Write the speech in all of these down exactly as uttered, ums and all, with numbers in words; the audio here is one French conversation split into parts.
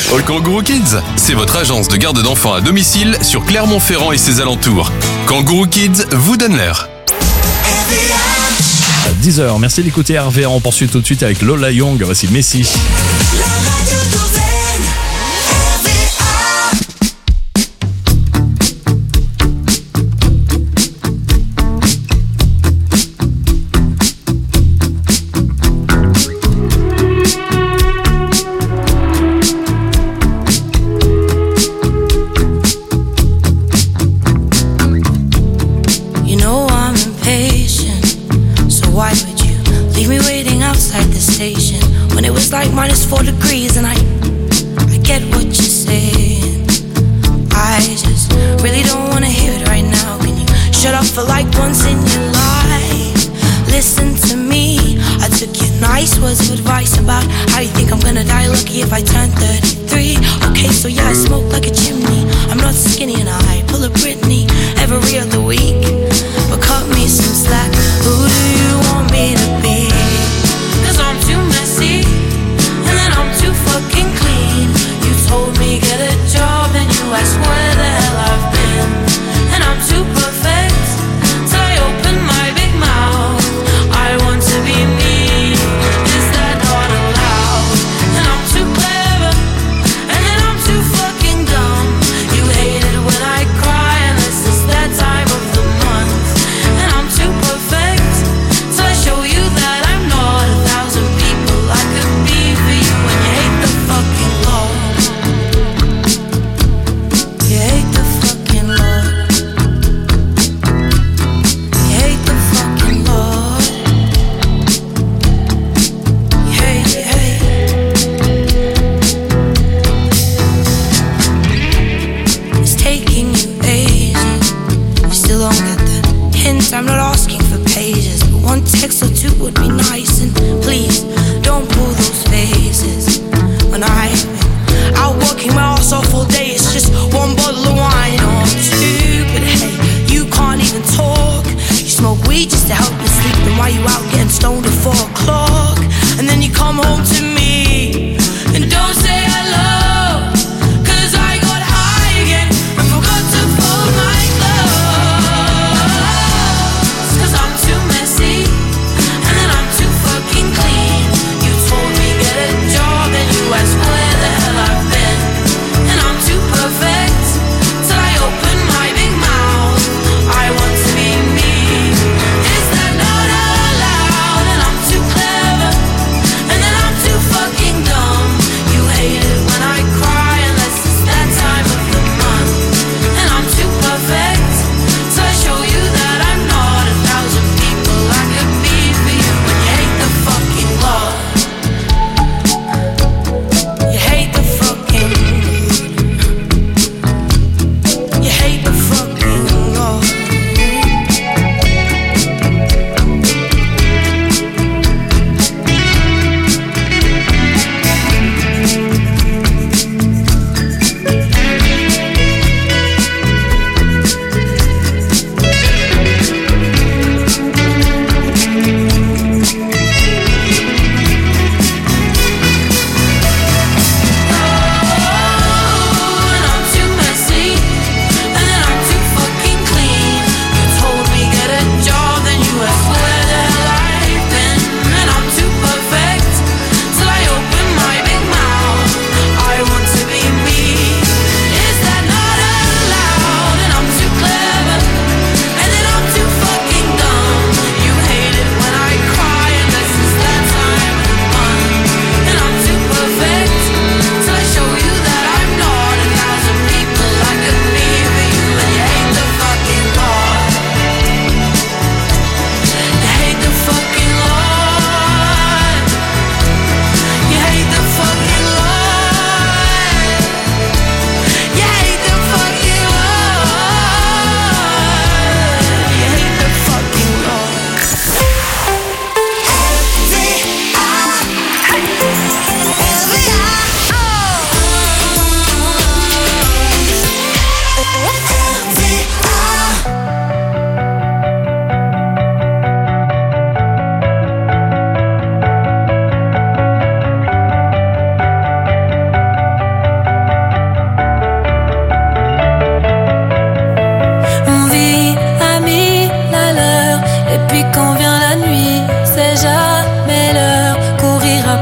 All Kangourou Kids, c'est votre agence de garde d'enfants à domicile sur Clermont-Ferrand et ses alentours. Kangourou Kids vous donne l'heure. dix heures, merci d'écouter R V A. On poursuit tout de suite avec Lola Young, voici Messi. Like minus four degrees and I I get what you're saying. I just really don't wanna hear it right now. Can you shut up for like once in your life? Listen to me, I took your nice words of advice about how you think I'm gonna die lucky if I turn thirty-three. Okay, so yeah, I smoke like a chimney. I'm not skinny and I pull a Britney every other week. But cut me some slack, who do you want me to be? Cause I'm too messy I'm too fucking clean. You told me get a job and you asked where the hell I've been. And I'm too perfect, so I open my big mouth. I want to be me, is that not allowed? And I'm too clever, and then I'm too fucking dumb.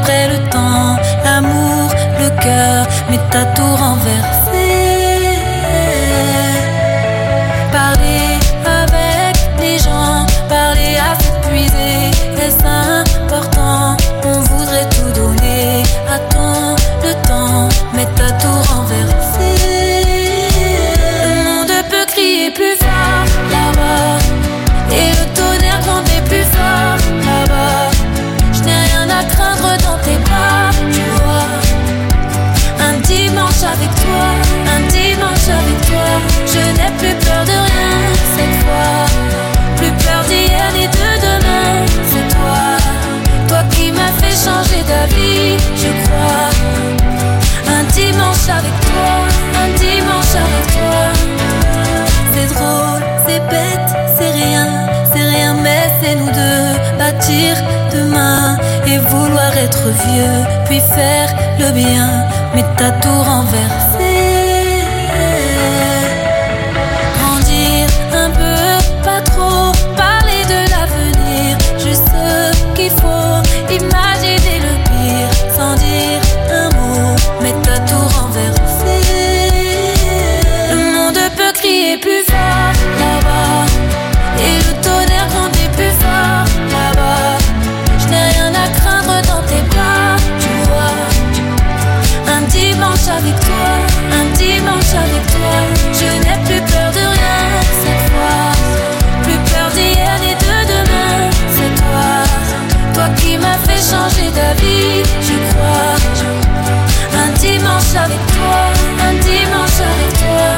après le temps, l'amour, le cœur, mais t'as tout renversé. Parler avec les gens, parler à s'épuiser, est-ce important? On voudrait tout donner, attends le temps, mais t'as tout renversé. Le monde peut crier plus fort là-bas, et le tonnerre gronder plus fort là-bas. Je n'ai rien à craindre dans tes bras, tu vois. Un dimanche avec toi, un dimanche avec toi. Je n'ai plus peur de rien cette fois, plus peur d'hier ni de demain. C'est toi, toi qui m'as fait changer d'avis, je crois. Un dimanche avec toi, un dimanche avec toi. C'est drôle, c'est bête, c'est rien, c'est rien, mais c'est nous deux. Bâtir demain et vouloir être vieux, puis faire le bien, mais t'as tout renversé. Grandir un peu, pas trop, parler de l'avenir, juste ce qu'il faut, imaginer le pire, sans dire un mot, mais t'as tout renversé. Le monde peut crier plus fort là-bas, et le tonnerre gronder plus fort là-bas. Je n'ai rien à craindre dans tes bras, tu vois. Un dimanche avec toi, un dimanche avec toi. Je n'ai plus peur de rien cette fois, plus peur d'hier ni de demain. C'est toi, toi qui m'as fait changer d'avis, je crois. Un dimanche avec toi, un dimanche avec toi.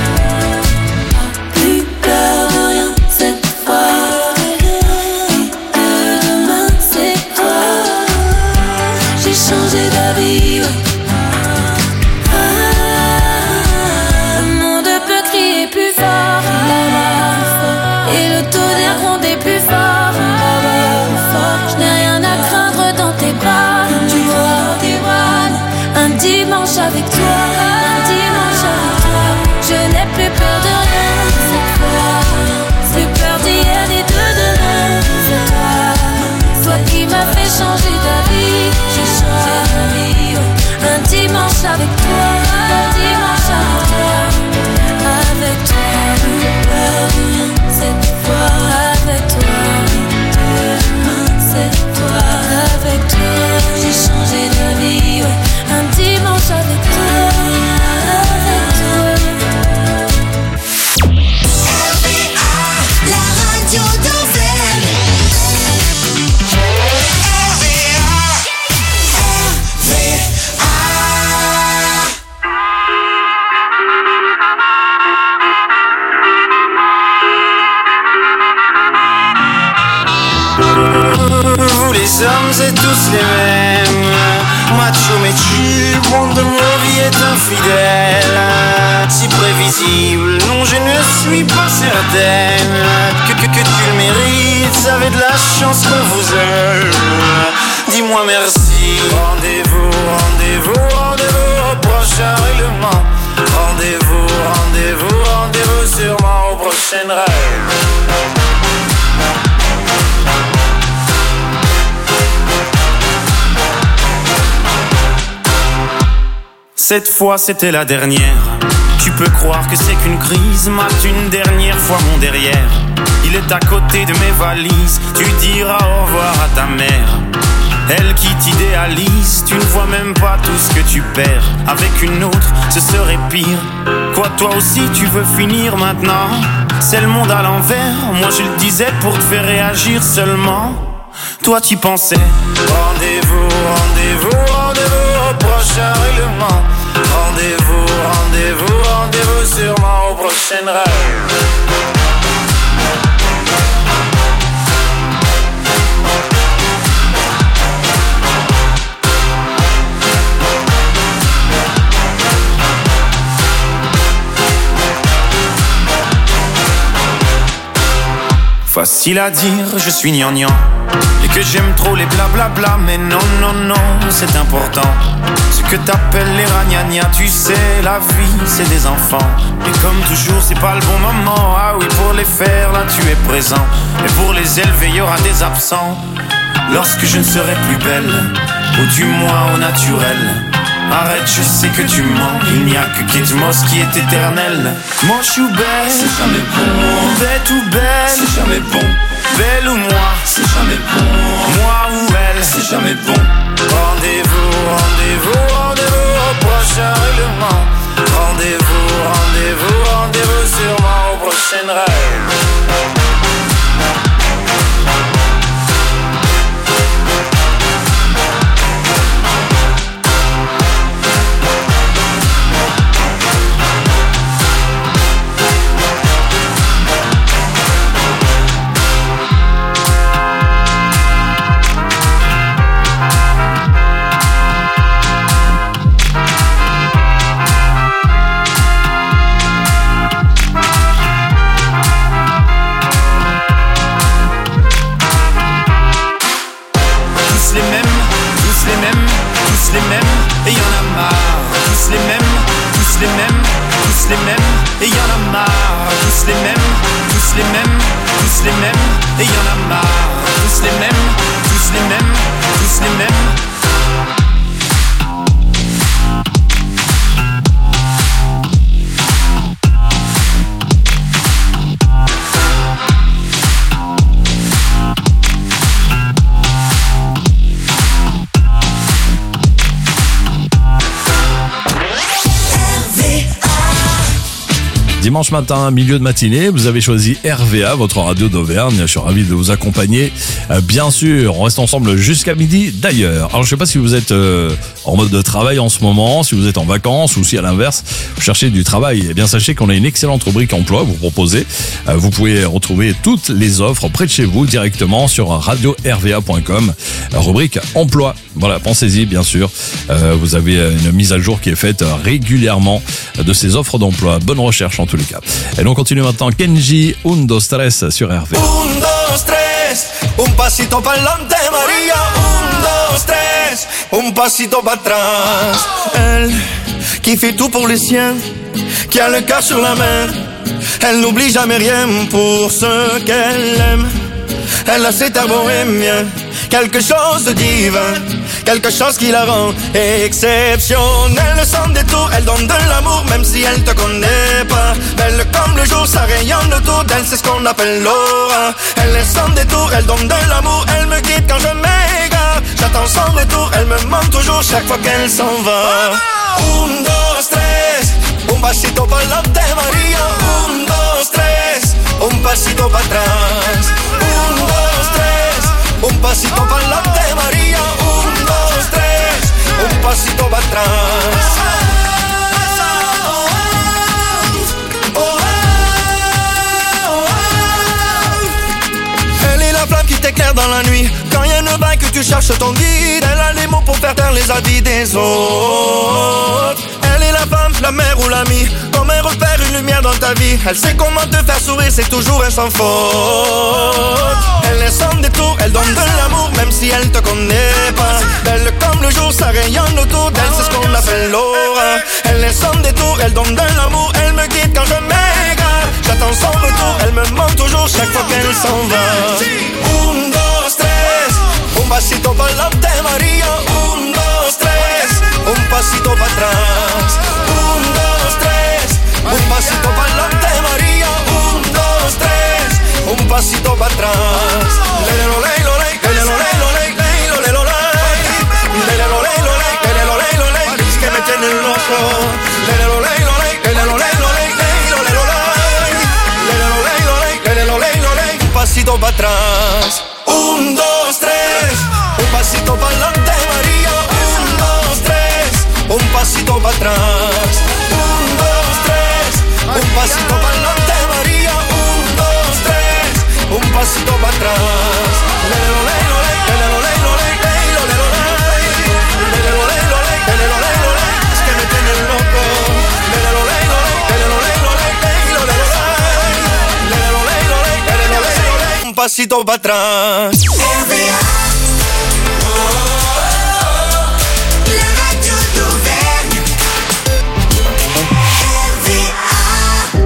Plus peur de rien cette fois, et de demain c'est toi. J'ai changé d'avis, ouais. Ah, le monde peut crier plus fort là-bas, et le tonnerre gronder plus fort là-bas. Je n'ai rien à craindre dans tes bras, tu vois, tes bras. Un dimanche avec toi, un dimanche avec toi. Je n'ai plus peur de rien cette fois, plus peur d'hier ni de demain. C'est toi, toi qui m'as fait changer d'avis, j'ai changé d'avis. Un dimanche avec toi, un dimanche avec toi. Avec toi, plus peur de rien cette fois. Avec toi, demain c'est toi. Avec toi, j'ai changé d'avis, ouais. Un dimanche avec toi, avec toi. R V A, la radio d'Anvers. R V A, R V A. Vous les hommes êtes tous les mêmes, macho mais tu, le monde de ma vie est infidèle. Si prévisible, non je ne suis pas certaine que, que, que tu le mérites, vous avez de la chance qu'on vous aime. Dis-moi merci. Rendez-vous, rendez-vous, rendez-vous au prochain règlement. Rendez-vous, rendez-vous, rendez-vous sûrement au prochain rêve. Cette fois c'était la dernière. Tu peux croire que c'est qu'une crise, mate une dernière fois mon derrière. Il est à côté de mes valises, tu diras au revoir à ta mère. Elle qui t'idéalise, tu ne vois même pas tout ce que tu perds. Avec une autre, ce serait pire. Quoi, toi aussi tu veux finir maintenant? C'est le monde à l'envers, moi je le disais pour te faire réagir seulement. Toi tu pensais. Rendez-vous, rendez-vous, rendez-vous au prochain règlement. Rendez-vous, rendez-vous, rendez-vous sûrement au prochain rêve. Facile à dire, je suis gnangnan, et que j'aime trop les blablabla, mais non, non, non, c'est important. Ce que t'appelles les ragnagnas, tu sais, la vie, c'est des enfants. Et comme toujours, c'est pas le bon moment. Ah oui, pour les faire, là, tu es présent. Et pour les élever, y aura des absents. lorsque je ne serai plus belle, ou du moins au naturel. Arrête, je sais que tu mens, il n'y a que Kate Moss qui est éternel. Mon chou belle, c'est jamais bon. Bête ou belle, c'est jamais bon. Belle ou moi, c'est jamais bon. Moi ou elle, c'est jamais bon. Rendez-vous, rendez-vous, rendez-vous au prochain règlement. Rendez-vous, rendez-vous, rendez-vous sûrement au prochain rêve. Dimanche matin, milieu de matinée, vous avez choisi R V A, votre radio d'Auvergne. Je suis ravi de vous accompagner. Euh, bien sûr, on reste ensemble jusqu'à midi d'ailleurs. Alors je sais pas si vous êtes euh, en mode de travail en ce moment, si vous êtes en vacances ou si à l'inverse, vous cherchez du travail. Eh bien sachez qu'on a une excellente rubrique emploi à vous proposer. Euh, vous pouvez retrouver toutes les offres près de chez vous directement sur radio r v a point com. Euh, rubrique emploi. Voilà, pensez-y bien sûr. Euh, vous avez une mise à jour qui est faite régulièrement de ces offres d'emploi. Bonne recherche en tous les cas. Et donc on continue maintenant. Kenji, un, dos, tres sur R V. Un, dos, tres, un pasito pa'lante, María. Un, dos, tres, un pasito para atrás. Elle qui fait tout pour les siens, qui a le cœur sur la main. Elle n'oublie jamais rien pour ce qu'elle aime. Elle a cet air bohémien, quelque chose de divin, quelque chose qui la rend exceptionnelle. Sans détour, elle donne de l'amour même si elle te connaît pas. Belle comme le jour, ça rayonne autour d'elle, c'est ce qu'on appelle l'aura. Elle est sans détour, elle donne de l'amour, elle me guide quand je m'égare. J'attends son retour, elle me manque toujours chaque fois qu'elle s'en va. Un, dos, tres, un pasito pa'lante, María. Un, dos, tres, un pasito para atrás. Un, dos, tres, un pasito pa'lante, María. Un, dos, tres, un pasito para atrás. Elle est la flamme qui t'éclaire dans la nuit. Quand il y a une vague que tu cherches ton guide, elle a les mots pour faire taire les avis des autres. Elle est la femme, la mère ou l'amie, comme un repère, une lumière dans ta vie. Elle sait comment te faire sourire, c'est toujours un sans faute. Elle est sans détour, elle donne de l'amour, même si elle te connaît pas. Belle comme le jour, ça rayonne autour d'elle, c'est ce qu'on appelle l'aura. Elle est sans détour, elle donne de l'amour, elle me guide quand je m'égare. J'attends son retour, elle me manque toujours chaque fois qu'elle s'en va. Un, dos, tres, un pasito pa'lante, María. Un, dos, tres, un pasito para atrás. Un, dos, tres, un pasito pa'lante, María. Un, dos, tres, un pasito para atrás. Lele lo ley lo ley, lele lo ley lo ley, ley lo ley lo ley. Lele lo ley lo ley, lele lo ley lo ley, es que me tiene loco. Lele lo ley lo ley, lele lo ley lo ley, ley lo ley lo ley. Lele lo ley lo ley, lele lo ley lo ley, un pasito para atrás. Un, dos, tres, un pasito pa'lante, María. Un, dos, tres, un pasito para atrás. Un, dos, tres, un pasito pa'lante, María. Un, dos, tres, un pasito para atrás. Lele lo ley lo ley, lele lo ley lo ley, ley lo ley lo ley. Lele lo ley lo ley, lele lo ley lo ley, es que me tiene loco. Lele lo ley lo ley, lele lo ley lo ley, ley lo ley lo ley. Lele lo ley lo ley, lele lo ley lo ley, un pasito para atrás. La radio d'Auvergne. R V A.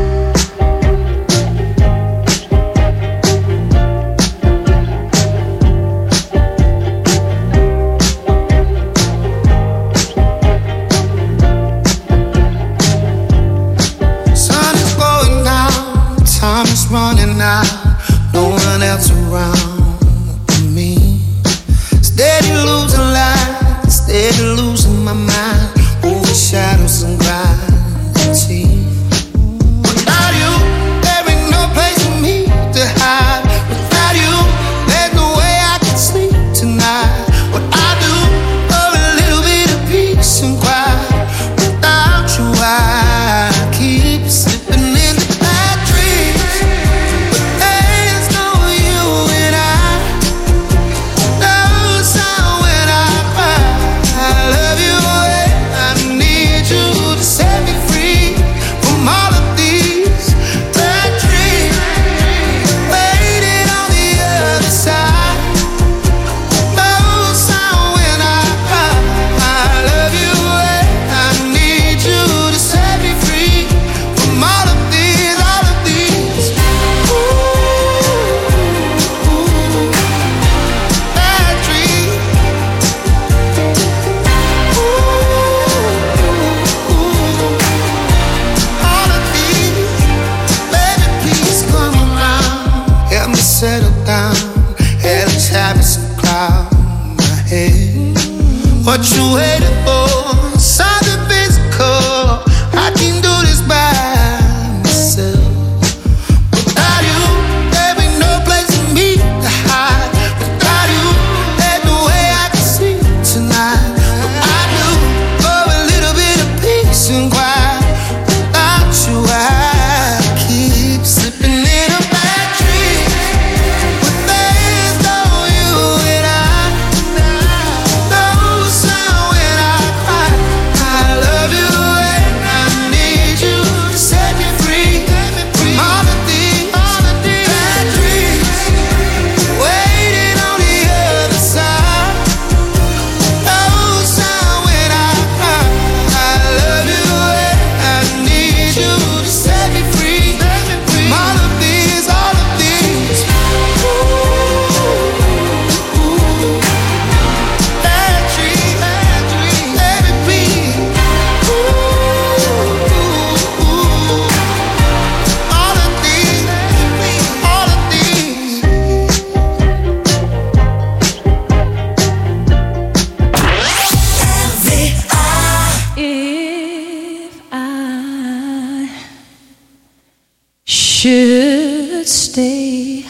should stay,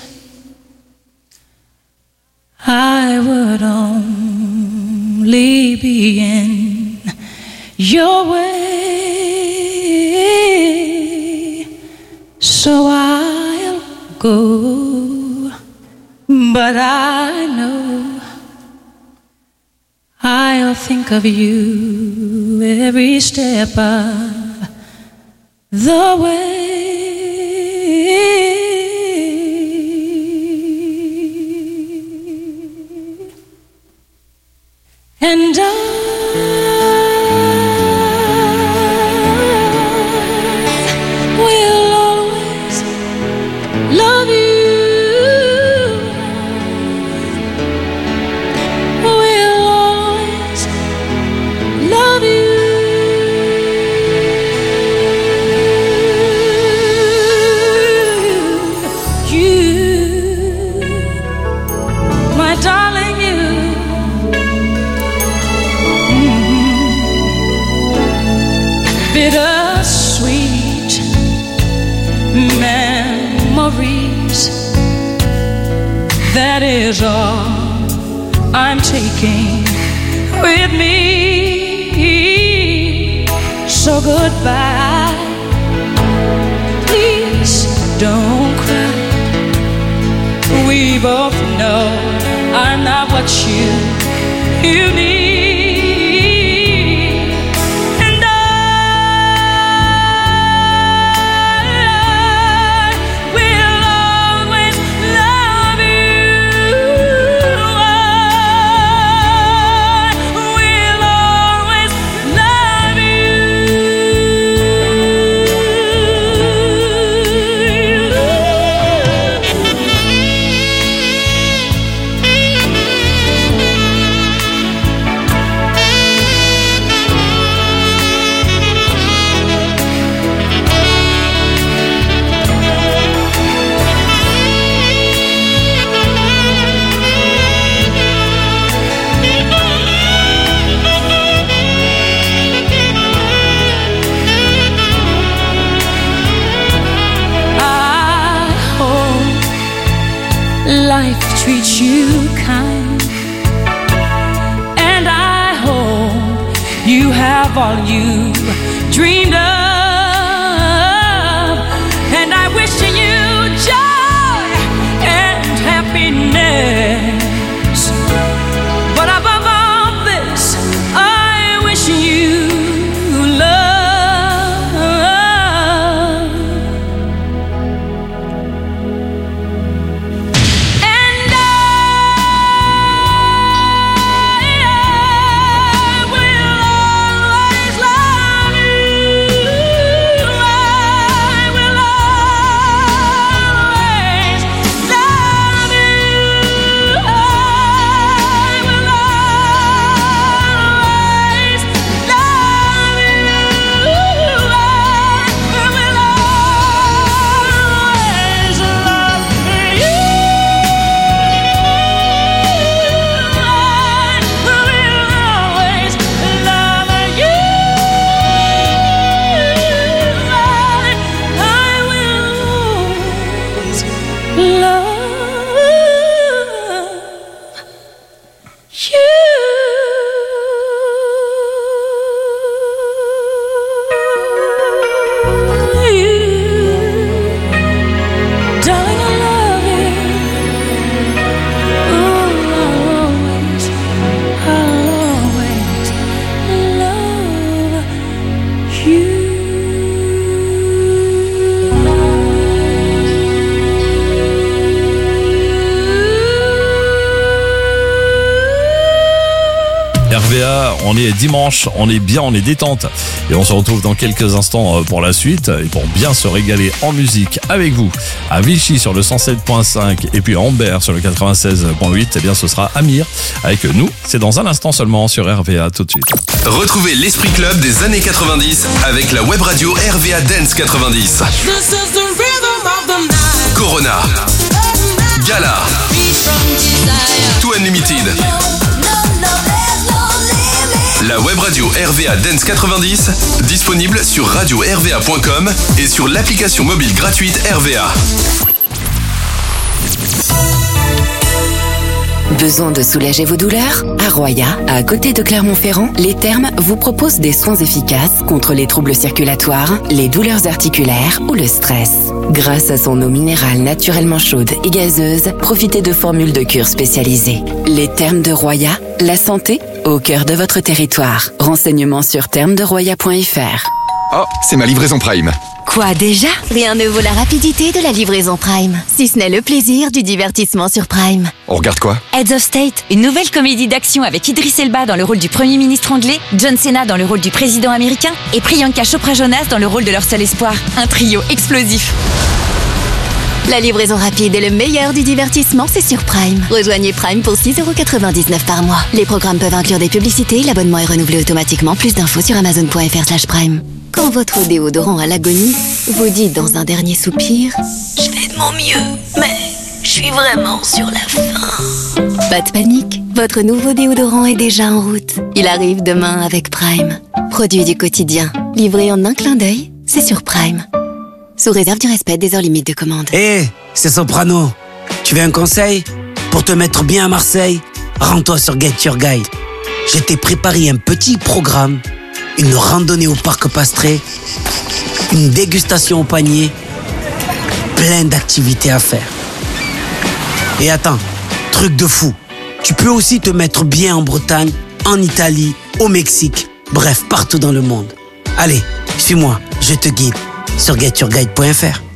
I would only be in your way. So I'll go, but I know I'll think of you every step of the way. And I will always love you. Will always love you. You, my darling, you. Bittersweet memories, that is all I'm taking with me. So goodbye, please don't cry. We both know I'm not what you, you need. Life treats you kind, and I hope you have all you dreamed of, and I wish you joy and happiness, but above all this, I wish you love. R V A, on est dimanche, on est bien, on est détente. Et on se retrouve dans quelques instants pour la suite et pour bien se régaler en musique avec vous. À Vichy sur le cent sept point cinq et puis à Ambert sur le quatre-vingt-seize point huit, eh bien ce sera Amir avec nous. C'est dans un instant seulement sur R V A, tout de suite. Retrouvez l'Esprit Club des années quatre-vingt-dix avec la web radio R V A Dance quatre-vingt-dix. Corona, Gala, Too Unlimited, La web radio R V A Dance quatre-vingt-dix, disponible sur radio r v a point com et sur l'application mobile gratuite R V A. Besoin de soulager vos douleurs? À Roya, à côté de Clermont-Ferrand, les Thermes vous proposent des soins efficaces contre les troubles circulatoires, les douleurs articulaires ou le stress. Grâce à son eau minérale naturellement chaude et gazeuse, profitez de formules de cure spécialisées. Les Thermes de Roya, la santé au cœur de votre territoire. Renseignements sur thermes de roya point f r. Oh, c'est ma livraison Prime. Quoi déjà? Rien ne vaut la rapidité de la livraison Prime, si ce n'est le plaisir du divertissement sur Prime. On regarde quoi? Heads of State, une nouvelle comédie d'action avec Idris Elba dans le rôle du Premier ministre anglais, John Cena dans le rôle du président américain et Priyanka Chopra Jonas dans le rôle de leur seul espoir. Un trio explosif. La livraison rapide et le meilleur du divertissement, c'est sur Prime. Rejoignez Prime pour six euros quatre-vingt-dix-neuf par mois. Les programmes peuvent inclure des publicités, l'abonnement est renouvelé automatiquement. Plus d'infos sur amazon point f r slash prime. Quand votre déodorant à l'agonie vous dit dans un dernier soupir « Je fais de mon mieux, mais je suis vraiment sur la fin ». Pas de panique, votre nouveau déodorant est déjà en route. Il arrive demain avec Prime. Produit du quotidien, livré en un clin d'œil, c'est sur Prime. Sous réserve du respect des heures limites de commande. Hé, hey, c'est Soprano. Tu veux un conseil? Pour te mettre bien à Marseille, rends-toi sur Get Your Guide. Je t'ai préparé un petit programme, une randonnée au parc Pastré, une dégustation au panier, plein d'activités à faire. Et attends, truc de fou, tu peux aussi te mettre bien en Bretagne, en Italie, au Mexique, bref, partout dans le monde. Allez, suis-moi, je te guide sur get your guide point f r.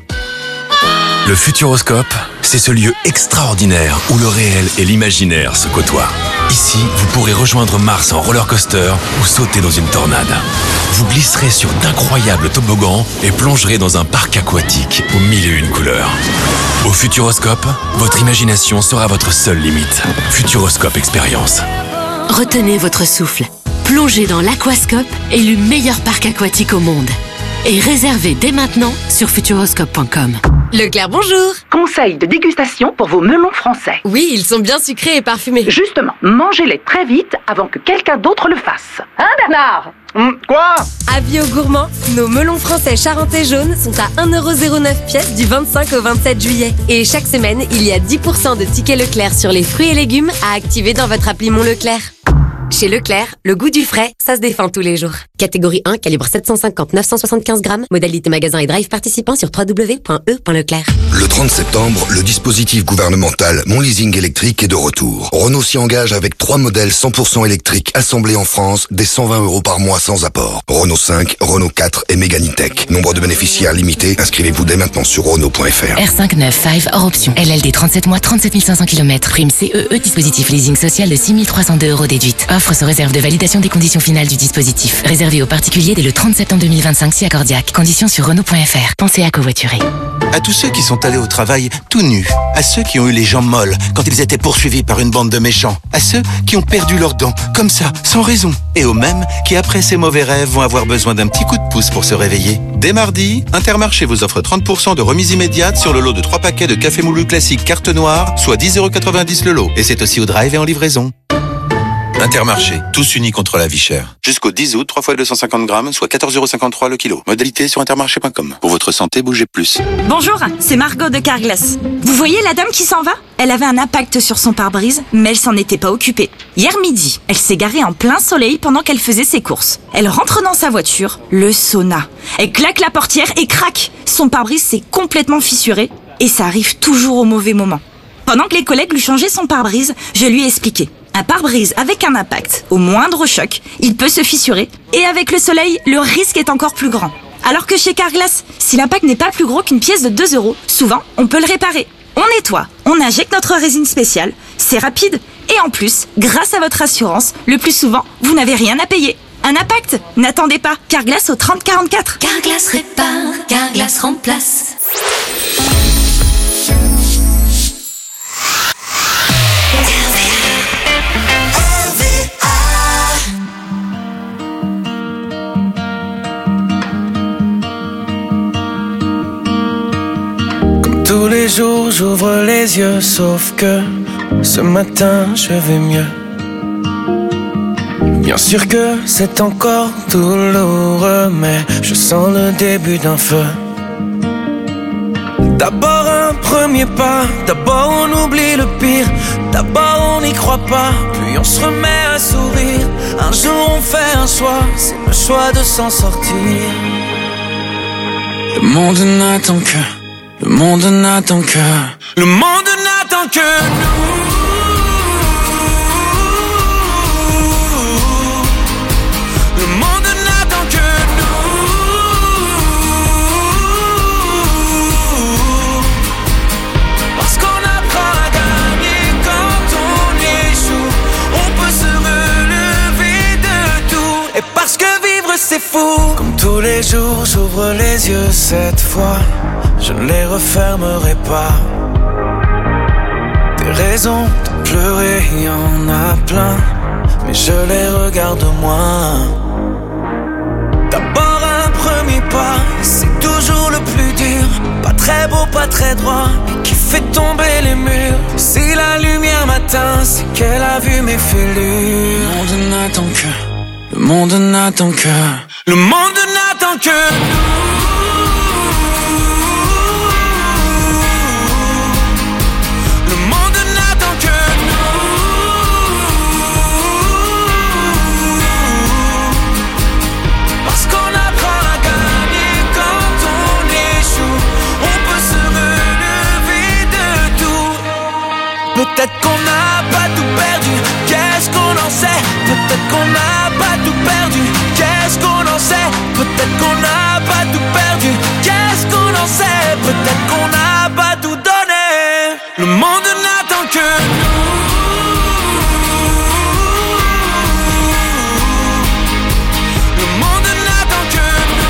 Le Futuroscope, c'est ce lieu extraordinaire où le réel et l'imaginaire se côtoient. Ici, vous pourrez rejoindre Mars en roller coaster ou sauter dans une tornade. Vous glisserez sur d'incroyables toboggans et plongerez dans un parc aquatique aux mille et une couleurs. Au Futuroscope, votre imagination sera votre seule limite. Futuroscope Expérience. Retenez votre souffle. Plongez dans l'Aquascope, élu meilleur parc aquatique au monde. Et réservez dès maintenant sur futuroscope point com. Leclerc, bonjour. Conseil de dégustation pour vos melons français. Oui, ils sont bien sucrés et parfumés. Justement, mangez-les très vite avant que quelqu'un d'autre le fasse. Hein, Bernard? Hum, quoi? Avis aux gourmands, nos melons français charentais jaunes sont à un euro zéro neuf pièce du vingt-cinq au vingt-sept juillet. Et chaque semaine, il y a dix pour cent de tickets Leclerc sur les fruits et légumes à activer dans votre appli Mon Leclerc. Chez Leclerc, le goût du frais, ça se défend tous les jours. Catégorie un, calibre sept cent cinquante à neuf cent soixante-quinze grammes. Modalité magasin et drive participant sur w w w point e point leclerc. Le trente septembre, le dispositif gouvernemental Mon Leasing électrique est de retour. Renault s'y engage avec trois modèles cent pour cent électriques assemblés en France, dès cent vingt euros par mois sans apport. Renault cinq, Renault quatre et Mégane E-Tech. Nombre de bénéficiaires limité. Inscrivez-vous dès maintenant sur renault point f r. R cinq neuf cinq hors option. L L D trente-sept mois, trente-sept mille cinq cents kilomètres. Prime C E E, dispositif leasing social de six mille trois cent deux euros déduite. Offre sous réserve de validation des conditions finales du dispositif. Réservé aux particuliers dès le trente septembre deux mille vingt-cinq si accordiaque. Conditions sur renault point f r. Pensez à covoiturer. À tous ceux qui sont allés au travail tout nus, à ceux qui ont eu les jambes molles quand ils étaient poursuivis par une bande de méchants, à ceux qui ont perdu leurs dents, comme ça, sans raison, et aux mêmes qui, après ces mauvais rêves, vont avoir besoin d'un petit coup de pouce pour se réveiller. Dès mardi, Intermarché vous offre trente pour cent de remise immédiate sur le lot de trois paquets de café moulu classique carte noire, soit dix euros quatre-vingt-dix le lot. Et c'est aussi au drive et en livraison. Intermarché, tous unis contre la vie chère. Jusqu'au dix août, trois fois deux cent cinquante grammes, soit quatorze euros cinquante-trois le kilo. Modalité sur intermarché point com. Pour votre santé, bougez plus. Bonjour, c'est Margot de Carglass. Vous voyez la dame qui s'en va? Elle avait un impact sur son pare-brise, mais elle s'en était pas occupée. Hier midi, elle s'est garée en plein soleil pendant qu'elle faisait ses courses. Elle rentre dans sa voiture, le sauna. Elle claque la portière et crac! Son pare-brise s'est complètement fissuré et ça arrive toujours au mauvais moment. Pendant que les collègues lui changeaient son pare-brise, je lui ai expliqué. Un pare-brise avec un impact, au moindre choc, il peut se fissurer. Et avec le soleil, le risque est encore plus grand. Alors que chez Carglass, si l'impact n'est pas plus gros qu'une pièce de deux euros, souvent, on peut le réparer. On nettoie, on injecte notre résine spéciale, c'est rapide. Et en plus, grâce à votre assurance, le plus souvent, vous n'avez rien à payer. Un impact? N'attendez pas, Carglass au trente quarante-quatre. Carglass répare, Carglass remplace. Tous les jours j'ouvre les yeux, sauf que ce matin je vais mieux. Bien sûr que c'est encore douloureux, mais je sens le début d'un feu. D'abord un premier pas, d'abord on oublie le pire, d'abord on n'y croit pas, puis on se remet à sourire. Un jour on fait un choix, c'est le choix de s'en sortir. Le monde n'attend que, le monde n'attend que, le monde n'attend que nous. Le monde n'attend que nous. Parce qu'on apprend à gagner quand on échoue. On peut se relever de tout. Et parce que vivre c'est fou. Comme tous les jours j'ouvre les yeux cette fois, je ne les refermerai pas. Des raisons de pleurer, y en a plein, mais je les regarde moins. D'abord un premier pas, c'est toujours le plus dur. Pas très beau, pas très droit, mais qui fait tomber les murs. Si la lumière m'atteint, c'est qu'elle a vu mes fêlures. Le monde n'attend que, le monde n'attend que, le monde n'attend que nous. Peut-être qu'on n'a pas tout perdu, qu'est-ce qu'on en sait? Peut-être qu'on n'a pas tout perdu, qu'est-ce qu'on en sait? Peut-être qu'on n'a pas tout perdu, qu'est-ce qu'on en sait? Peut-être qu'on n'a pas tout donné. Le monde n'attend que nous. Le monde n'attend que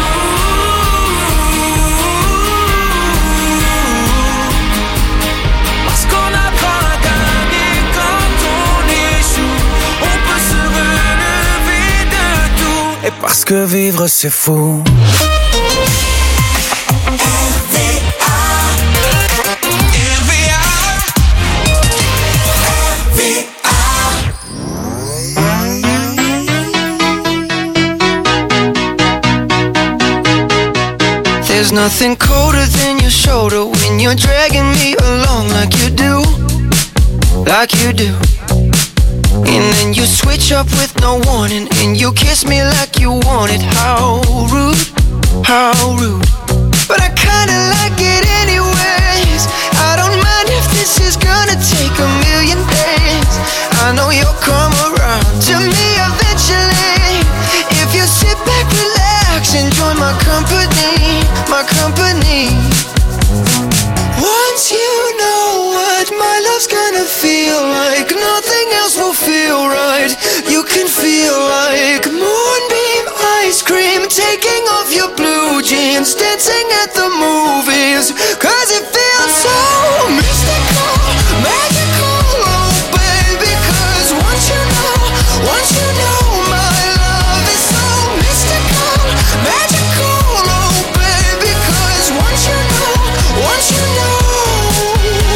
nous. Parce qu'on apprend à gagner quand on échoue. On peut se relever de tout. Et parce que vivre c'est fou. There's nothing colder than your shoulder when you're dragging me along like you do, like you do. And then you switch up with no warning and you kiss me like you want it. How rude, how rude. But I kinda like it anyways. I don't mind if this is gonna take a million days. I know you'll come around to me eventually. If you sit back, relax, enjoy my company, my company. Once you know what my love's gonna feel like, nothing else will feel right. You can feel like moonbeam ice cream, taking off your blue jeans, dancing at the movies. Cause it feels so mystical, magical, oh baby. Cause once you know, once you know my love is so mystical, magical, oh baby. Cause once you know, once you know.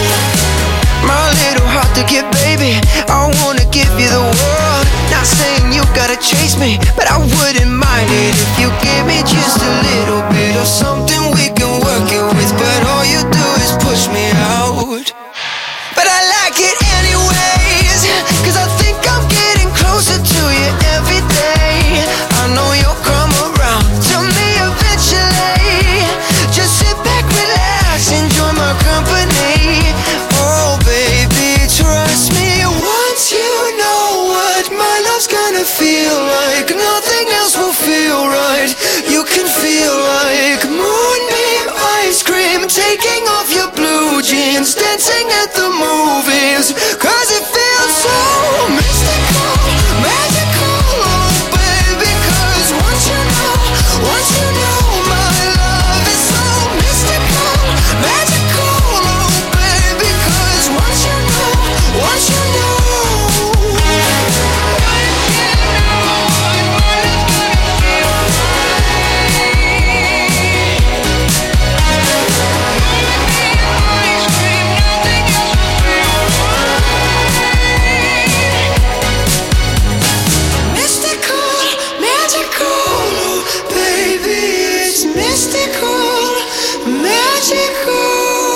mystical, magical.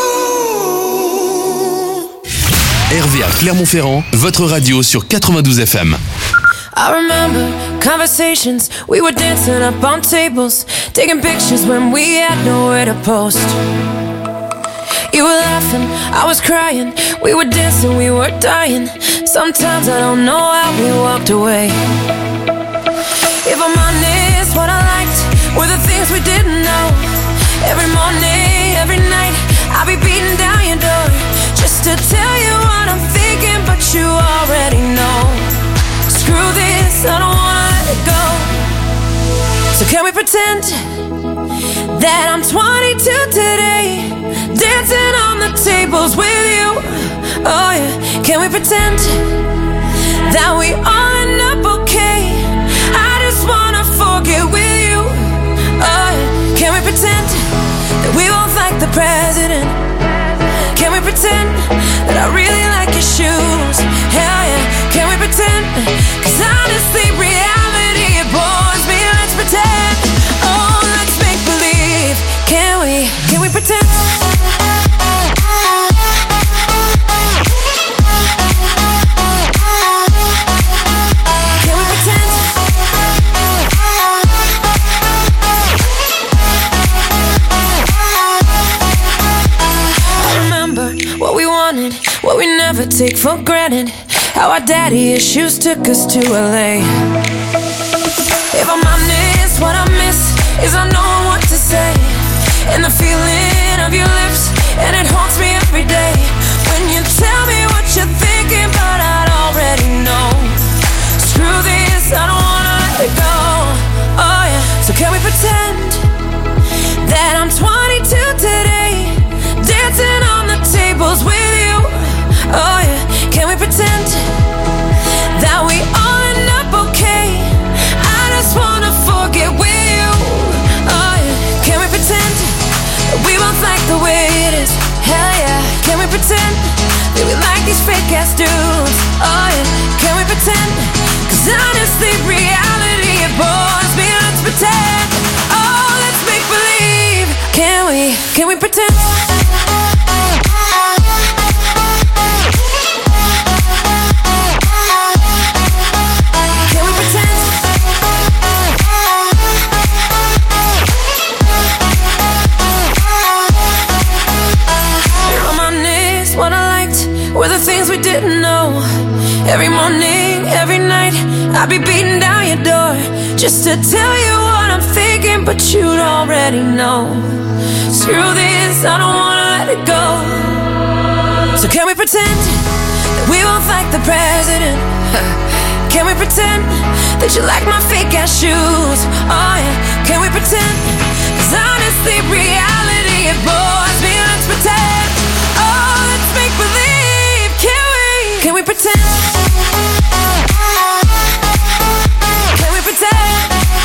R V A Clermont-Ferrand, votre radio sur quatre-vingt-douze F M. I remember conversations, we were dancing up on tables, taking pictures when we had nowhere to post. You were laughing, I was crying, we were dancing, we were dying. Sometimes I don't know how we walked away. If I'm honest, what I liked were the things we didn't know. Every morning, every night, I'll be beating down your door just to tell you what I'm thinking, but you already know. Screw this, I don't wanna let it go. So can we pretend that I'm twenty-two today, dancing on the tables with you? Oh yeah, can we pretend that we all end up okay? I just wanna forget with you. Oh yeah, can we pretend that we both like the president? Can we pretend that I really like your shoes? Hell yeah, can we pretend? Cause honestly, reality, it bores me. Let's pretend. Oh, let's make believe. Can we, can we pretend? Can we pretend? I remember what we wanted, what we never take for granted. How our daddy issues took us to L A. If I'm honest, what I miss is I know what to say, and the feeling of your lips, and it haunts me every day. When you tell me what you're thinking, but I already know. Screw this, I don't wanna let it go. Oh yeah, so can we pretend that I'm twenty-two today, dancing on the tables with you? Oh yeah, can we pretend that we all end up okay? I just wanna forget with you. Oh yeah, can we pretend that we both like the way it is? Hell yeah, can we pretend that we like these fake ass dudes? Oh yeah, can we pretend? Cause honestly, reality, it bores me. Let's pretend. Oh, let's make believe. Can we, can we pretend? Were the things we didn't know. Every morning, every night, I'd be beating down your door just to tell you what I'm thinking, but you'd already know. Screw this, I don't wanna let it go. So can we pretend that we both like the president? Can we pretend that you like my fake ass shoes? Oh yeah, can we pretend? Cause honestly, reality, it bores me. Let's pretend. Oh, let's make believe. Can we pretend? Can we pretend?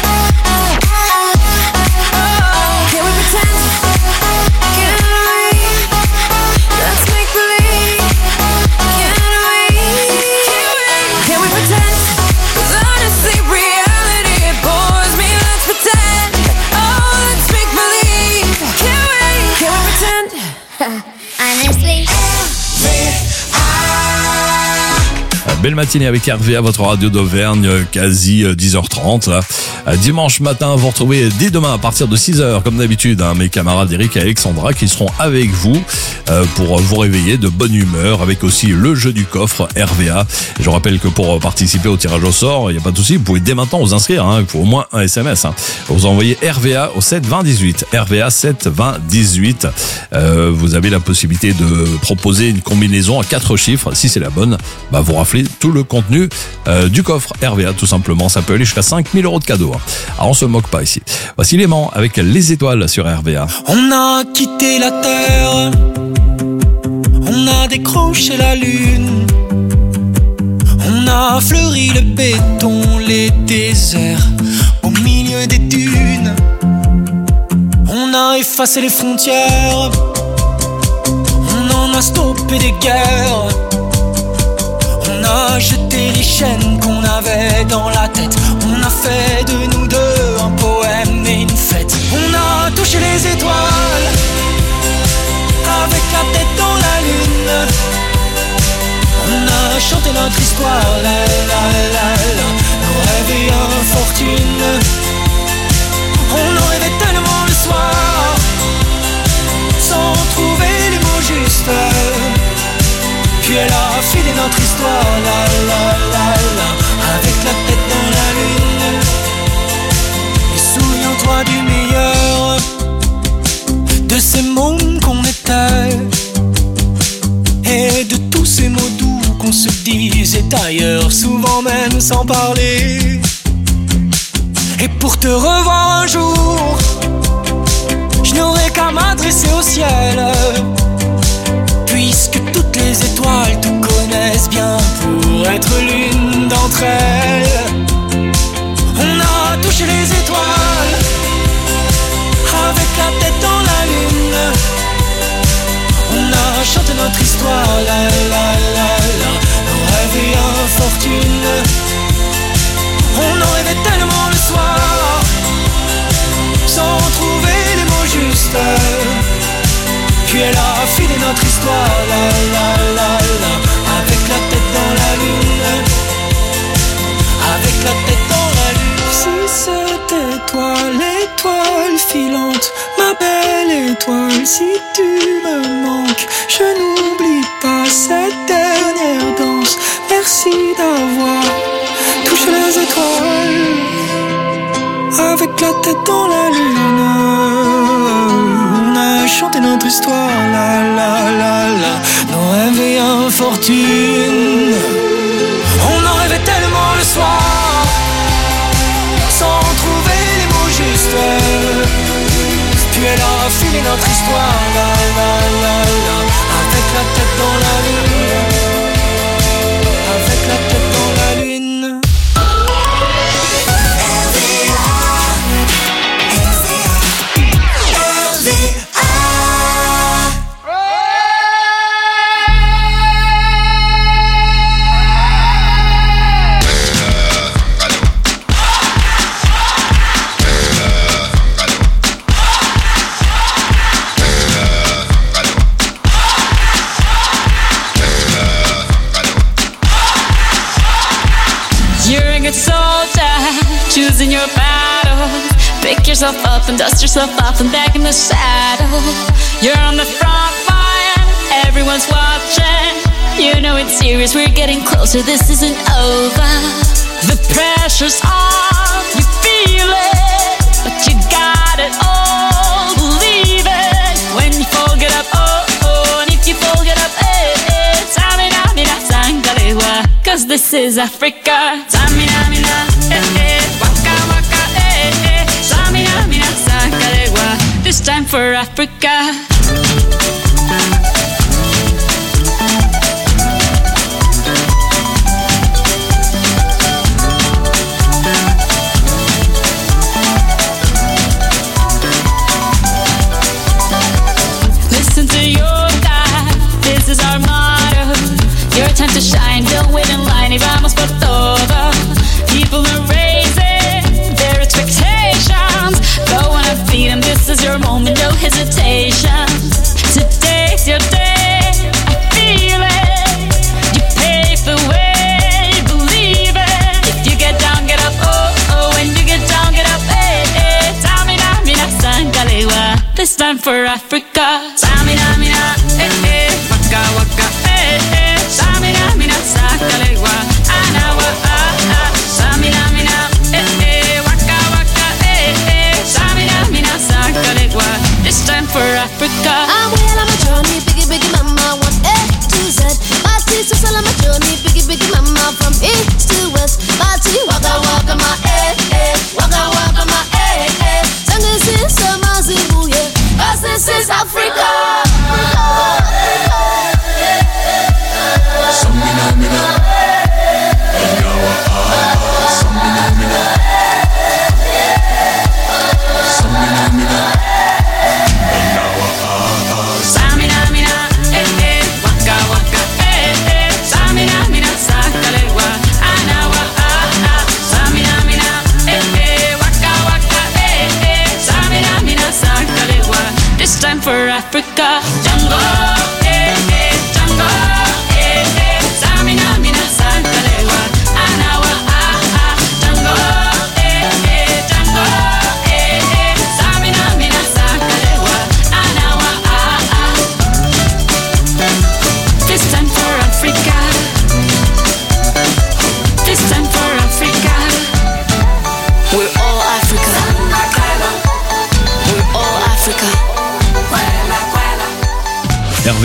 Oh, can we pretend? Can we? Let's make believe. Can we? Can we pretend? 'Cause honestly, reality, it bores me. Let's pretend. Oh, let's make believe. Can we? Can we pretend? Honestly. Belle matinée avec R V A, votre radio d'Auvergne, quasi dix heures trente. Là. Dimanche matin, vous retrouvez dès demain à partir de six heures, comme d'habitude, hein, mes camarades Eric et Alexandra qui seront avec vous euh, pour vous réveiller de bonne humeur, avec aussi le jeu du coffre R V A. Je rappelle que pour participer au tirage au sort, il n'y a pas de souci, vous pouvez dès maintenant vous inscrire. Hein, il faut au moins un S M S. Hein. Vous envoyez R V A au sept vingt dix-huit. R V A sept vingt dix-huit. Euh, vous avez la possibilité de proposer une combinaison à quatre chiffres. Si c'est la bonne, bah vous raflez tout le contenu euh, du coffre R V A, tout simplement. Ça peut aller jusqu'à cinq mille euros de cadeaux. Hein. Alors on se moque pas ici. Voici Léman avec les étoiles sur R V A. On a quitté la terre, on a décroché la lune, on a fleuri le béton, les déserts au milieu des dunes. On a effacé les frontières, on en a stoppé des guerres. On a jeté les chaînes qu'on avait dans la tête. On a fait de nous deux un poème et une fête. On a histoire, la la la la, nos rêves et infortune. On en rêvait tellement le soir, sans trouver les mots justes. Puis elle a filé notre histoire, la la la la, avec la tête dans la lune. Et souviens-toi du meilleur de ces mômes qu'on était, et de tous ces mots doux qu'on se disait ailleurs, souvent même sans parler. Et pour te revoir un jour, je n'aurai qu'à m'adresser au ciel, puisque toutes les étoiles te connaissent bien pour être l'une d'entre elles. On a touché les étoiles avec la tête dans la lune. On a chanté notre histoire, la la la la, nos rêves et infortune. On en rêvait tellement le soir, sans trouver les mots justes. Puis elle a filé notre histoire, la la la la, avec la tête dans la lune. Avec la tête dans la lune. Si c'était toi, l'étoile filante, ma belle étoile, si tu me manques, je n'oublie pas cette dernière danse. Merci d'avoir touché les étoiles, avec la tête dans la lune. On a chanté notre histoire, la la la la, nos rêves et infortune. On en rêvait tellement le soir, sans trouver les mots justes. Puis elle a filé notre histoire, la la la la, avec la tête dans la lune. Avec la tête dans la lune. Choosing your battle, pick yourself up and dust yourself off and back in the saddle. You're on the front line, everyone's watching. You know it's serious, we're getting closer, this isn't over. The pressure's on, you feel it, but you got it all, believe it. When you fall, get up, oh, oh, and if you fall, get up, eh, eh. Tamina, mina, sangalewa, cause this is Africa. Tamina, mina, eh, eh. This time for Africa. Listen to your God, this is our motto. Your time to shine, don't wait in line y vamos por todo. People are raising their expectations. Go on and feed them, this is your moment, no hesitation. Today's your day, I feel it. You pave the way, believe it. If you get down, get up, oh, oh. When you get down, get up, eh, eh. Tamina, mina, sangalewa. This time for Africa. Tamina, mina, eh, eh. Waka, waka, eh, eh. Tamina, mina, sangalewa. Anawa, ah, ah. Tamina, mina, eh, eh. Waka, waka, eh, eh. Tamina, mina, sangalewa. This time for Africa. I'm well on my journey, biggie, biggie, mama, one A to Z. My sister's all on my journey, biggie, biggie, mama, from east to west. Party, waka, waka, my eh, eh. Waka, waka, my eh, eh. Sangin' sister, my zibu, yeah. Cause this is Africa. Samina, mina. Anyawa, ah. Samina, mina. Samina, mina. Anyawa, ah. Samina, mina, eh, eh. Waka, waka, eh, eh. Samina, mina, sangalewa. Anawa, ah, ah. Samina, mina, eh, eh. Waka, waka, eh, eh. Samina, mina, sangalewa. This time for Africa. Jungle, eh, eh. Jungle, eh, eh. Samina, mina, sangalewa.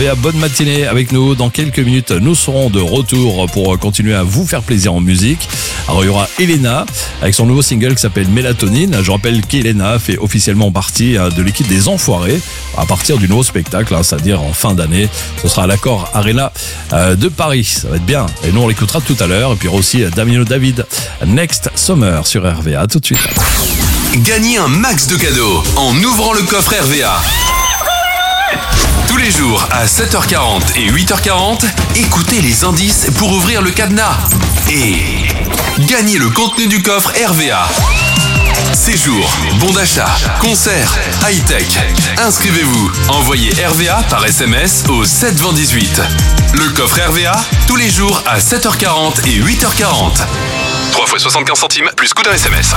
V A. Bonne matinée avec nous. Dans quelques minutes, nous serons de retour pour continuer à vous faire plaisir en musique. Alors, il y aura Elena avec son nouveau single qui s'appelle Mélatonine. Je rappelle qu'Elena fait officiellement partie de l'équipe des Enfoirés à partir du nouveau spectacle, c'est-à-dire en fin d'année. Ce sera à l'Accor Arena de Paris. Ça va être bien. Et nous, on l'écoutera tout à l'heure. Et puis, il y aura aussi Damien David, Next Summer sur R V A. À tout de suite. Gagnez un max de cadeaux en ouvrant le coffre R V A. Tous les jours à sept heures quarante et huit heures quarante, écoutez les indices pour ouvrir le cadenas. Et gagnez le contenu du coffre R V A. Séjour, bon d'achat, concert, high-tech. Inscrivez-vous. Envoyez R V A par S M S au sept vingt dix-huit. Le coffre R V A, tous les jours à sept heures quarante et huit heures quarante. trois fois soixante-quinze centimes plus coût d'un S M S.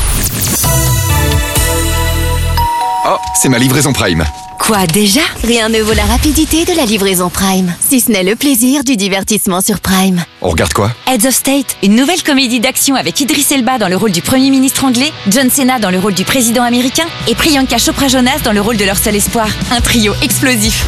Oh, c'est ma livraison Prime. Quoi déjà? Rien ne vaut la rapidité de la livraison Prime, si ce n'est le plaisir du divertissement sur Prime. On regarde quoi? Heads of State, une nouvelle comédie d'action avec Idris Elba dans le rôle du Premier ministre anglais, John Cena dans le rôle du président américain et Priyanka Chopra Jonas dans le rôle de leur seul espoir. Un trio explosif.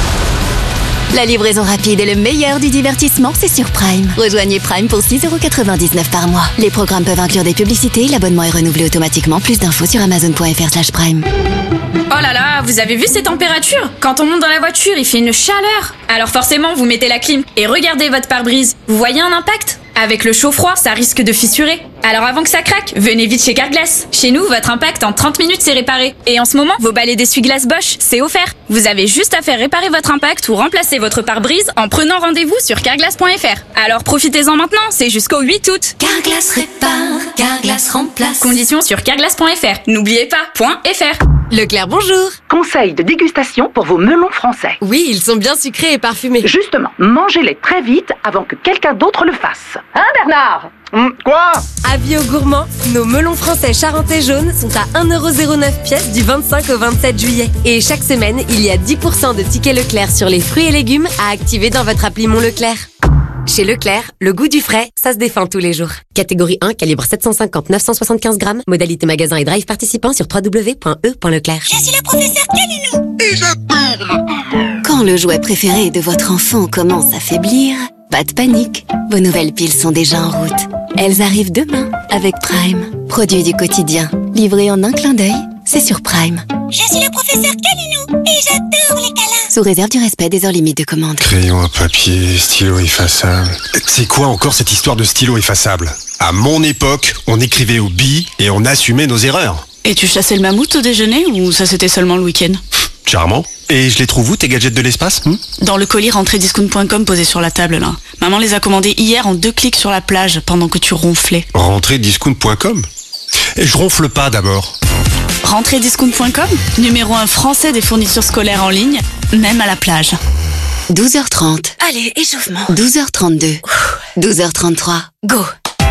La livraison rapide et le meilleur du divertissement, c'est sur Prime. Rejoignez Prime pour six euros quatre-vingt-dix-neuf par mois. Les programmes peuvent inclure des publicités, l'abonnement est renouvelé automatiquement. Plus d'infos sur amazon.fr slash prime. Oh là là, vous avez vu ces températures? Quand on monte dans la voiture, il fait une chaleur. Alors forcément, vous mettez la clim et regardez votre pare-brise. Vous voyez un impact? Avec le chaud-froid, ça risque de fissurer. Alors avant que ça craque, venez vite chez Carglass. Chez nous, votre impact en trente minutes c'est réparé. Et en ce moment, vos balais d'essuie-glace Bosch, c'est offert. Vous avez juste à faire réparer votre impact ou remplacer votre pare-brise en prenant rendez-vous sur carglass point f r. Alors profitez-en maintenant, c'est jusqu'au huit août. Carglass répare, Carglass remplace. Conditions sur carglass point f r. N'oubliez pas, .fr. Leclerc, bonjour. Conseil de dégustation pour vos melons français. Oui, ils sont bien sucrés et parfumés. Justement, mangez-les très vite avant que quelqu'un d'autre le fasse. Hein, Bernard? Hum, quoi? Avis aux gourmands, nos melons français charentais jaunes sont à un euro zéro neuf pièce du vingt-cinq au vingt-sept juillet. Et chaque semaine, il y a dix pour cent de tickets Leclerc sur les fruits et légumes à activer dans votre appli Mon Leclerc. Chez Leclerc, le goût du frais, ça se défend tous les jours. Catégorie un, calibre sept cent cinquante neuf cent soixante-quinze grammes. Modalité magasin et drive participant sur w w w point e point leclerc. Je suis le professeur Calino et j'adore. Quand le jouet préféré de votre enfant commence à faiblir, pas de panique. Vos nouvelles piles sont déjà en route. Elles arrivent demain avec Prime. Produit du quotidien. Livré en un clin d'œil, c'est sur Prime. Je suis le professeur Calino et j'adore les câlins. Sous réserve du respect des heures limites de commande. Crayon à papier, stylo effaçable. C'est quoi encore cette histoire de stylo effaçable? À mon époque, on écrivait au bi et on assumait nos erreurs. Et tu chassais le mammouth au déjeuner ou ça c'était seulement le week-end? Charmant. Et je les trouve où tes gadgets de l'espace? hmm Dans le colis rentrée discount point com posé sur la table là. Maman les a commandés hier en deux clics sur la plage pendant que tu ronflais. rentrée discount point com? Et je ronfle pas d'abord. rentrée discount point com, numéro un français des fournitures scolaires en ligne, même à la plage. douze heures trente. Allez, échauffement. douze heures trente-deux. douze heures trente-trois. Go.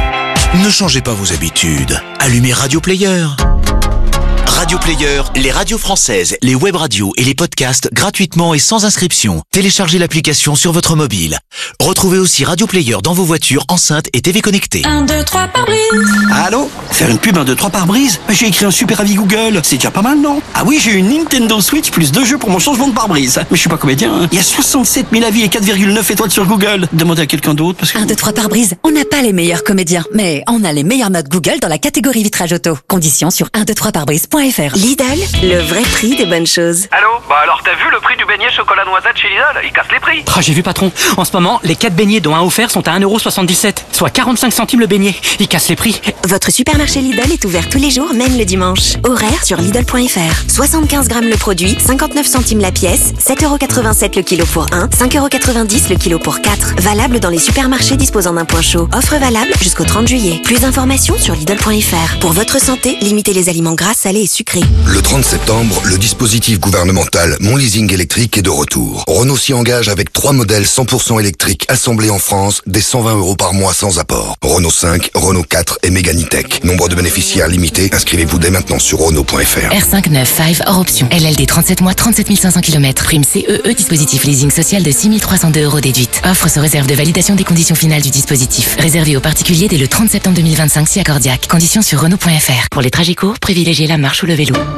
Ne changez pas vos habitudes. Allumez Radio Player. Radio Player, les radios françaises, les web radios et les podcasts gratuitement et sans inscription. Téléchargez l'application sur votre mobile. Retrouvez aussi Radio Player dans vos voitures, enceintes et T V connectées. un, deux, trois par brise. Allô? Faire une pub un, deux, trois par brise? J'ai écrit un super avis Google. C'est déjà pas mal, non? Ah oui, j'ai une Nintendo Switch plus deux jeux pour mon changement de pare-brise. Mais je suis pas comédien, hein. Il y a soixante-sept mille avis et quatre virgule neuf étoiles sur Google. Demandez à quelqu'un d'autre parce que... un, deux, trois par brise. On n'a pas les meilleurs comédiens, mais on a les meilleures notes Google dans la catégorie vitrage auto. Conditions sur un, deux, trois par brise point f r. Lidl, le vrai prix des bonnes choses. Allô? Bah alors t'as vu le prix du beignet chocolat noisette chez Lidl? Il casse les prix. Ah, j'ai vu patron. En ce moment, les quatre beignets dont un offert sont à un euro soixante-dix-sept, soit quarante-cinq centimes le beignet. Il casse les prix. Votre supermarché Lidl est ouvert tous les jours, même le dimanche. Horaire sur Lidl point f r. soixante-quinze grammes le produit, cinquante-neuf centimes la pièce, sept euros quatre-vingt-sept le kilo pour un, cinq euros quatre-vingt-dix le kilo pour quatre. Valable dans les supermarchés disposant d'un point chaud. Offre valable jusqu'au trente juillet. Plus d'informations sur Lidl point f r. Pour votre santé, limitez les aliments gras, salés et sucrés. Le trente septembre, le dispositif gouvernemental Mon Leasing électrique est de retour. Renault s'y engage avec trois modèles cent pour cent électriques assemblés en France, dès cent vingt euros par mois sans apport. Renault cinq, Renault quatre et Mégane E-Tech. Nombre de bénéficiaires limité. Inscrivez-vous dès maintenant sur Renault point f r. R cinq neuf cinq hors option. L L D trente-sept mois, trente-sept mille cinq cents kilomètres. Prime C E E, dispositif leasing social de six mille trois cent deux euros déduite. Offre sous réserve de validation des conditions finales du dispositif. Réservé aux particuliers dès le trente septembre deux mille vingt-cinq si accordiaque. Conditions sur Renault point f r. Pour les trajets courts, privilégiez la marche ou le vélo.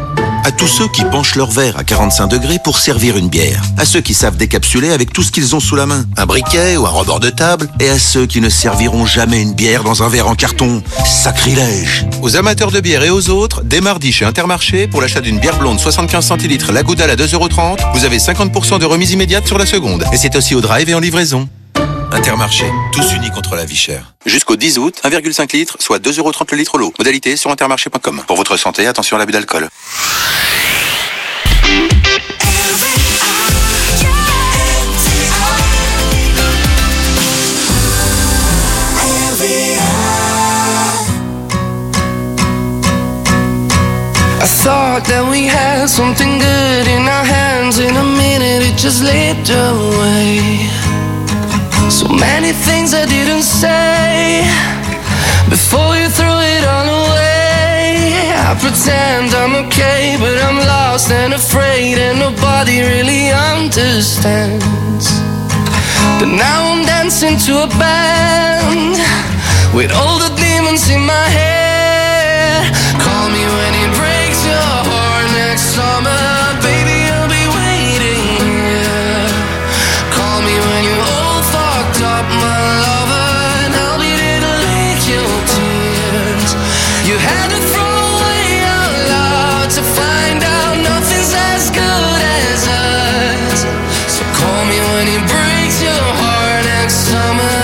À tous ceux qui penchent leur verre à quarante-cinq degrés pour servir une bière. À ceux qui savent décapsuler avec tout ce qu'ils ont sous la main. Un briquet ou un rebord de table. Et à ceux qui ne serviront jamais une bière dans un verre en carton. Sacrilège. Aux amateurs de bière et aux autres, dès mardi chez Intermarché, pour l'achat d'une bière blonde soixante-quinze centilitres La Goudale à deux euros trente, vous avez cinquante pour cent de remise immédiate sur la seconde. Et c'est aussi au drive et en livraison. Intermarché, tous unis contre la vie chère. Jusqu'au dix août, un virgule cinq litres, soit deux euros trente le litre l'eau. Modalité sur intermarché point com. Pour votre santé, attention à l'abus d'alcool. I thought that we had something good in our hands. In a minute it just slipped away. So many things I didn't say before you threw it all away. I pretend I'm okay, but I'm lost and afraid, and nobody really understands. But now I'm dancing to a band with all the demons in my head. Call me when it breaks your heart next summer, baby, I'll be waiting here. Call me when you're all fucked up, my lover, and I'll be there to lick your tears. You had to throw away our love to find out nothing's as good as us. So call me when it breaks your heart next summer.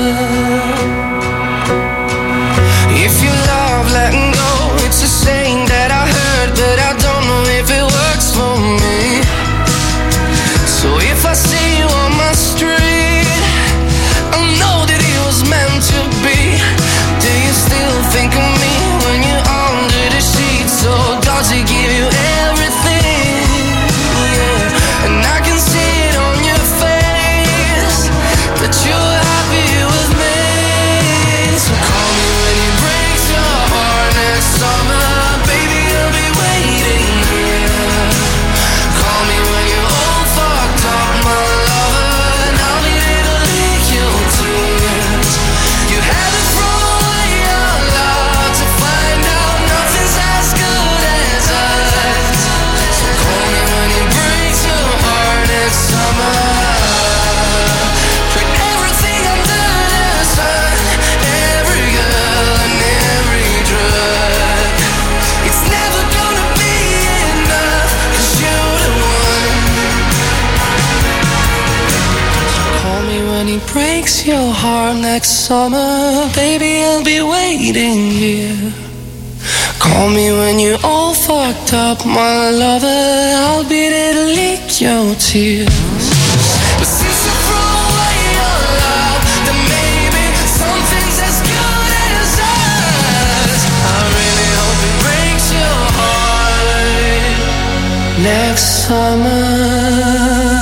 If you love letting go, it's a saying that I heard, but I don't know if it works for me. So if I see you on my street, I know that it was meant to be. Do you still think of me when you're under the sheets? So does it give you everything? Yeah. And I can see it on your face that you're happy with me. So call me when it breaks your heart next summer, baby, I'll be waiting here. Call me when you're all fucked up, my lover, and I'll be there to lick your tears. You had to throw away your love to find out nothing's as good as us. So call me when it breaks your heart next summer. Put everything under the sun, every girl and every drug. It's never gonna be enough, 'cause you're the one. Call me when it breaks your heart next summer, baby, I'll be waiting here. Call me when you're all fucked up, my lover, I'll be there to lick your tears. But since you threw away your love, then maybe something's as good as us. I really hope it breaks your heart next summer.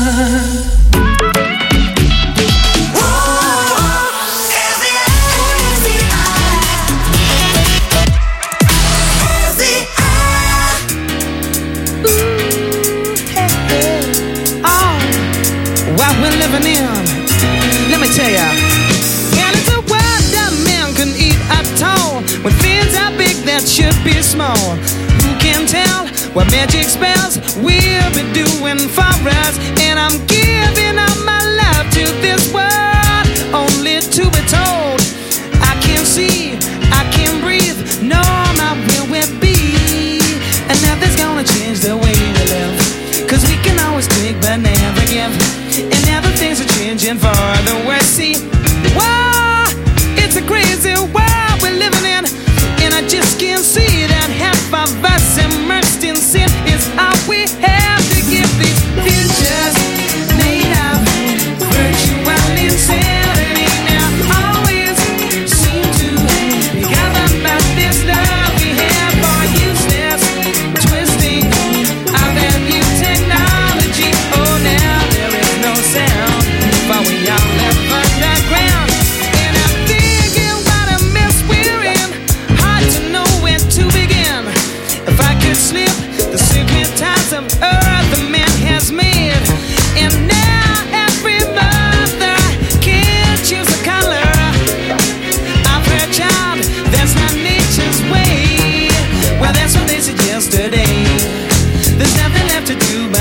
What we're living in, let me tell ya. And it's a world that man can eat at all. When things are big that should be small. Who can tell what magic spells we'll be doing for us? And I'm giving all my love to this world, only to be told I can't see, I can't breathe, no, not where we'll be. And nothing's gonna change the way we live, 'cause we can always take but never give. And now the things are changing for the worse. See, wow, it's a crazy world we're living in, and I just can't see that half of us immersed in sin is all we have to give these futures made of virtual insanity. Now always seem to be gathered about this love we have for useless twisting of that new technology. Oh, now there is no sound, but we all live underground. And I'm thinking what a mess we're in, hard to know where to begin. If I could slip the secret ties of earth the man has made, and now every mother can choose a color of her child. That's not nature's way. Well, that's what they said yesterday.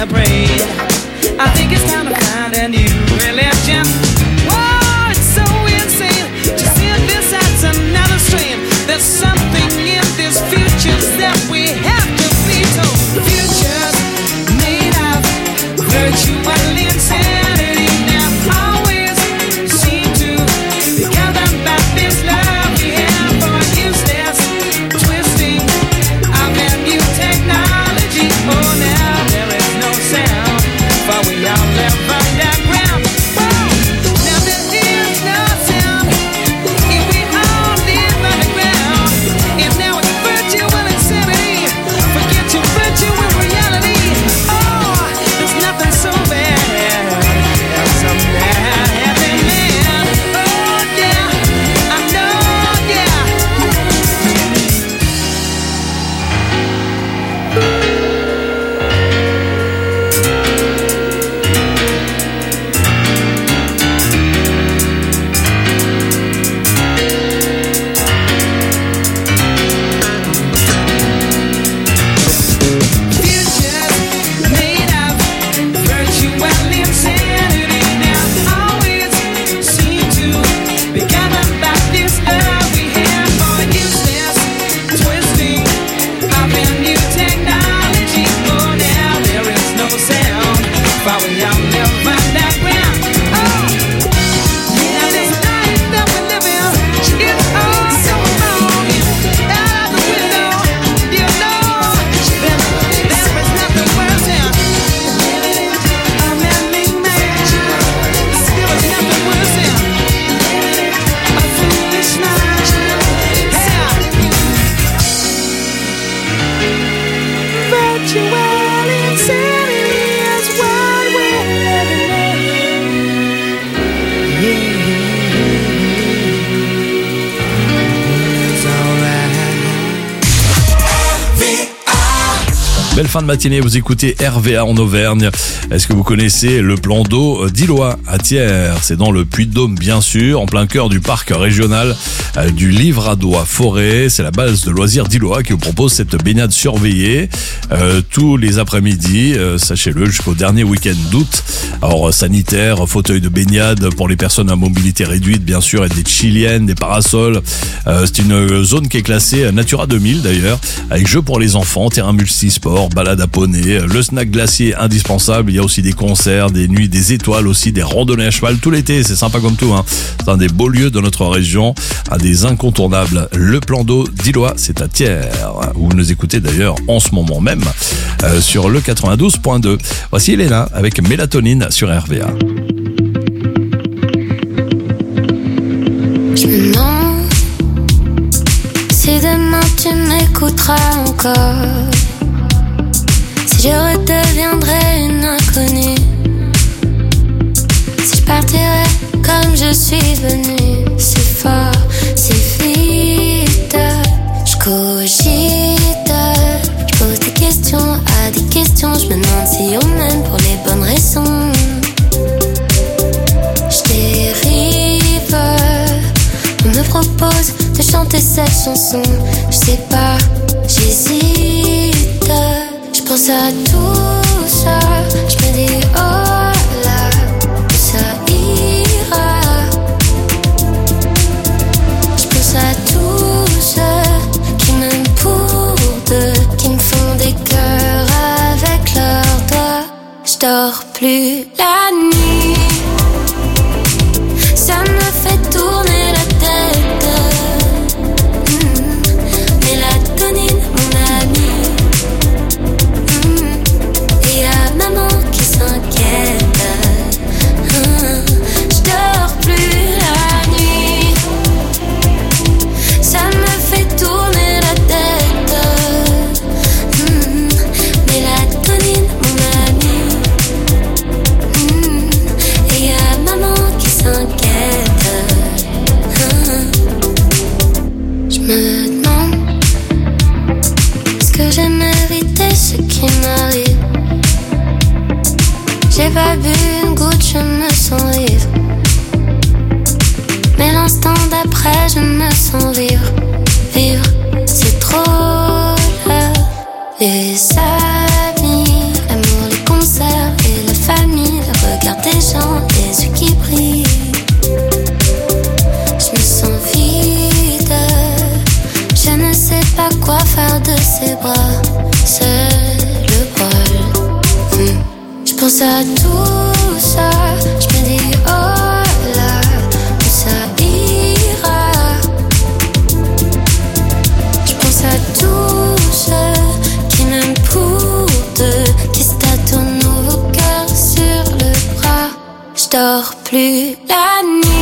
celebrate. I think it's time to find a new religion. Whoa, it's so insane to see this as another strain. There's something in this future that we have to be told. The future's made of virtual insanity. Now always seem to be governed by this love we have for useless twisting of a new technology. Oh, now there is no sound, for we all live underground. Whoa, now there is no sound if we all live underground. And now it's virtual insanity. Forget your virtual reality. Oh, there's nothing so bad as a bad happy man. Oh yeah, I know, yeah. Future's made of virtual insanity. Now always seem to be governed by this love we have for useless twisting of a new technology. Oh, now there is no sound, for we all live underground. Oh, yeah, this life that we live in is all so wrong. Out the window, you know, there is nothing worse than living a man-made man. There is nothing worse than a foolish mind. Yeah. Virtual insanity is what we're living in. Yeah. It's alright. Belle fin de matinée, vous écoutez R V A en Auvergne. Est-ce que vous connaissez le plan d'eau d'Illois à Thiers? C'est dans le Puy-de-Dôme bien sûr, en plein cœur du parc régional euh, du Livradois-Forêt. C'est la base de loisirs d'Illois qui vous propose cette baignade surveillée euh, tous les après-midi, euh, sachez-le, jusqu'au dernier week-end d'août. Alors euh, sanitaire, fauteuil de baignade pour les personnes à mobilité réduite bien sûr, et des chiliennes, des parasols. Euh, c'est une zone qui est classée Natura deux mille d'ailleurs, avec jeux pour les enfants, terrain multisport, balade à poney, le snack glacier indispensable. Il y a aussi des concerts, des nuits des étoiles aussi, des randonnées à cheval tout l'été. C'est sympa comme tout, hein. C'est un des beaux lieux de notre région, un des incontournables. Le plan d'eau d'Illois, c'est à Thiers, où vous nous écoutez d'ailleurs en ce moment même euh, sur le quatre-vingt-douze point deux. Voici Elena avec Mélatonine sur R V A. Je me demande si demain tu m'écouteras encore, si je redeviendrai une inconnue, si je partirai comme je suis venue. C'est fort, c'est vite, je cogite, je pose des questions à des questions. Je me demande si on m'aime pour les bonnes raisons. Je dérive, on me propose de chanter cette chanson. Je sais pas, j'hésite, je pense à tout ça. Je me dis oh là, ça ira. Je pense à tous ceux qui m'aiment pour deux, qui me font des cœurs avec leurs doigts. Je dors plus la nuit, ça me fait tourner la tête. Mmh. Mélatonine, mon ami. Mmh. Et y'a maman qui s'inquiète. Mmh. Je dors plus la nuit, ça me fait tourner la tête. Mmh. Mélatonine, mon ami. Mmh. Et y'a maman qui s'inquiète. Je me demande, est-ce que j'aime éviter ce qui m'arrive? J'ai pas bu une goutte, je me sens vivre. Mais l'instant d'après, je me sens vivre. Vivre, c'est trop là. Les amis, l'amour, les conseils. pense à tout ça, je me dis oh là, où ça ira. Je pense à tous ceux qui m'aiment pour deux, qui se tâtonnent nos cœurs sur le bras. Je dors plus la nuit.